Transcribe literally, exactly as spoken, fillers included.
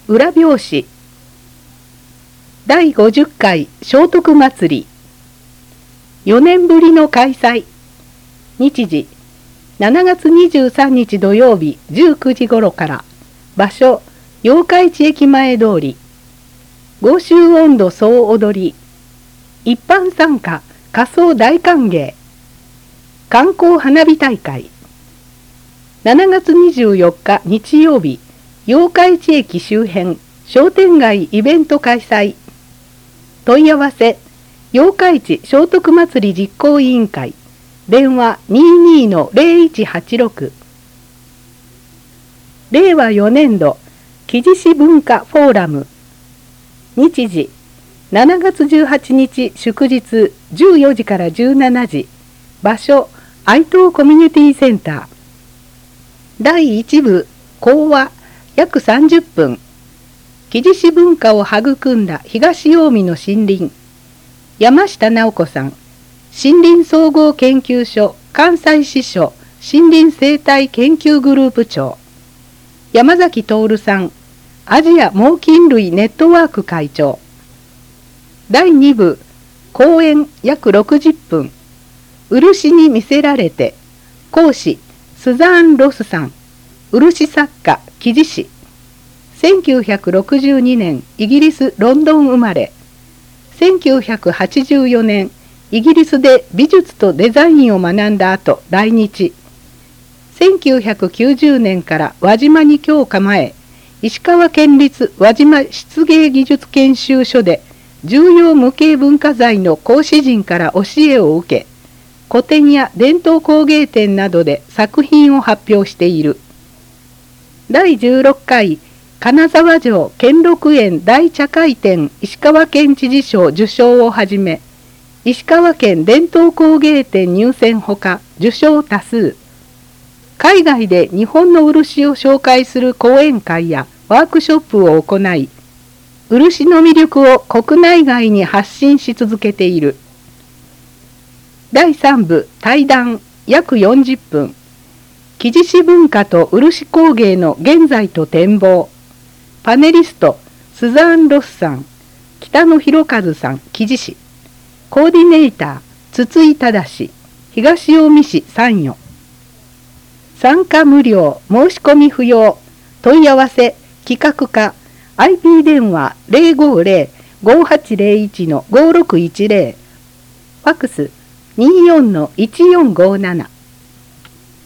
裏表紙だいごじゅっかい聖徳祭りよねんぶりの開催。日時しちがつにじゅうさんにち土曜日じゅうくじ頃から。場所八日市駅前通り。豪州音頭総踊り。一般参加仮装大歓迎。観光花火大会。しちがつにじゅうよっか日曜日八日市駅周辺商店街イベント開催。問い合わせ八日市聖徳祭り実行委員会電話 にじゅうに の ゼロいちはちろく。れいわよねんど木地市文化フォーラム。日時しちがつじゅうはちにち祝日じゅうよじからじゅうしちじ。場所愛東コミュニティセンター。だいいち部講話約さんじゅっぷん。木地市文化を育んだ東近江の森林。山下直子さん、森林総合研究所関西支所森林生態研究グループ長。山崎徹さん、アジア猛禽類ネットワーク会長。だいに部講演約ろくじゅっぷん。漆に魅せられて。講師スザーン・ロスさん、漆作家木地市。せんきゅうひゃくろくじゅうにねんイギリス・ロンドン生まれ。せんきゅうひゃくはちじゅうよねんイギリスで美術とデザインを学んだ後来日。せんきゅうひゃくきゅうじゅうねんから輪島に居を構え、石川県立輪島漆芸技術研修所で重要無形文化財の講師陣から教えを受け、古典や伝統工芸展などで作品を発表している。だいじゅうろっかい金沢城兼六園大茶会展石川県知事賞受賞をはじめ、石川県伝統工芸展入選ほか受賞多数。海外で日本の漆を紹介する講演会やワークショップを行い、漆の魅力を国内外に発信し続けている。だいさん部対談約よんじゅっぷん。木地市文化と漆工芸の現在と展望。パネリストスザーン・ロスさん、北野博和さん木地市。コーディネーター筒井忠、東近江市参与。参加無料、申し込み不要。問い合わせ企画課 アイピー 電話 ゼロごゼロ ごはちゼロいち のごろくいちゼロ。ファックス にじゅうよんのいちよんごなな。